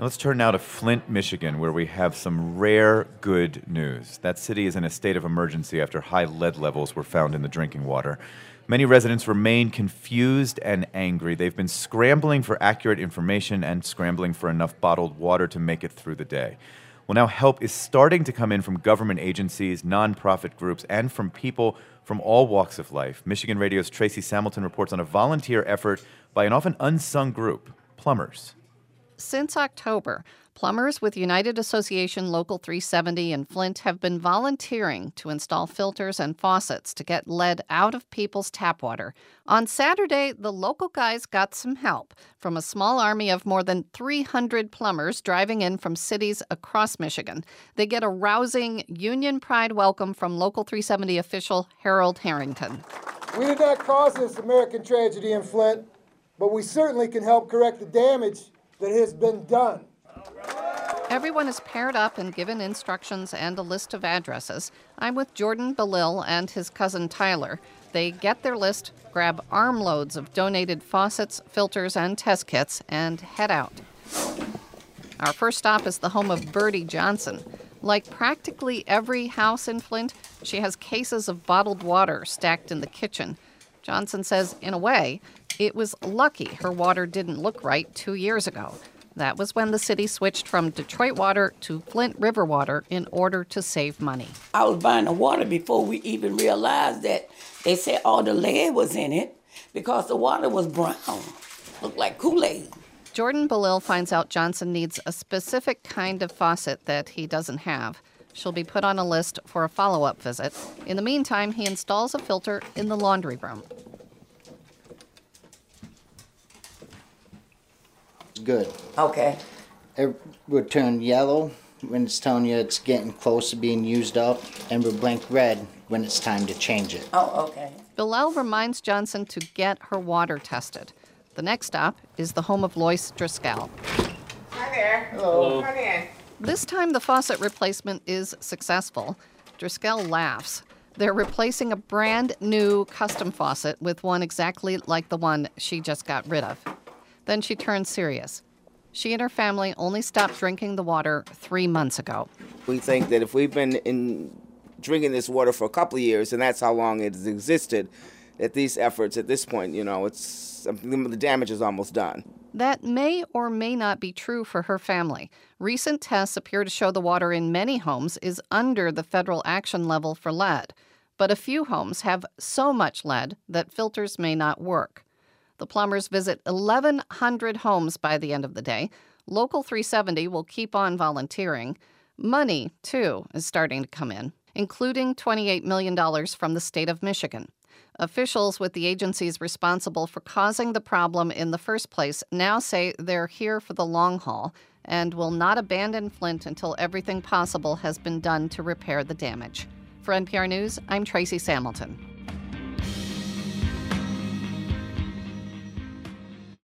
And let's turn now to Flint, Michigan, where we have some rare good news. That city is in a state of emergency after high lead levels were found in the drinking water. Many residents remain confused and angry. They've been scrambling for accurate information and scrambling for enough bottled water to make it through the day. Well, now help is starting to come in from government agencies, nonprofit groups, and from people from all walks of life. Michigan Radio's Tracy Samilton reports on a volunteer effort by an often unsung group, plumbers. Since October, plumbers with United Association Local 370 in Flint have been volunteering to install filters and faucets to get lead out of people's tap water. On Saturday, the local guys got some help from a small army of more than 300 plumbers driving in from cities across Michigan. They get a rousing Union Pride welcome from Local 370 official Harold Harrington. We did not cause this American tragedy in Flint, but we certainly can help correct the damage that has been done. Everyone is paired up and given instructions and a list of addresses. I'm with Jordan Belil and his cousin Tyler. They get their list, grab armloads of donated faucets, filters, and test kits, and head out. Our first stop is the home of Birdie Johnson. Like practically every house in Flint, she has cases of bottled water stacked in the kitchen. Johnson says, in a way, it was lucky her water didn't look right 2 years ago. That was when the city switched from Detroit water to Flint River water in order to save money. I was buying the water before we even realized that they said all the lead was in it because the water was brown. Looked like Kool-Aid. Jordan Belil finds out Johnson needs a specific kind of faucet that he doesn't have. She'll be put on a list for a follow-up visit. In the meantime, he installs a filter in the laundry room. Good. Okay. It would turn yellow when it's telling you it's getting close to being used up, and will blink red when it's time to change it. Oh, okay. Belil reminds Johnson to get her water tested. The next stop is the home of Lois Driscoll. Hi there. Hello. Come in. This time the faucet replacement is successful. Driscoll laughs. They're replacing a brand new custom faucet with one exactly like the one she just got rid of. Then she turns serious. She and her family only stopped drinking the water 3 months ago. We think that if we've been drinking this water for a couple of years, and that's how long it has existed, that these efforts at this point, the damage is almost done. That may or may not be true for her family. Recent tests appear to show the water in many homes is under the federal action level for lead. But a few homes have so much lead that filters may not work. The plumbers visit 1,100 homes by the end of the day. Local 370 will keep on volunteering. Money, too, is starting to come in, including $28 million from the state of Michigan. Officials with the agencies responsible for causing the problem in the first place now say they're here for the long haul and will not abandon Flint until everything possible has been done to repair the damage. For NPR News, I'm Tracy Samilton.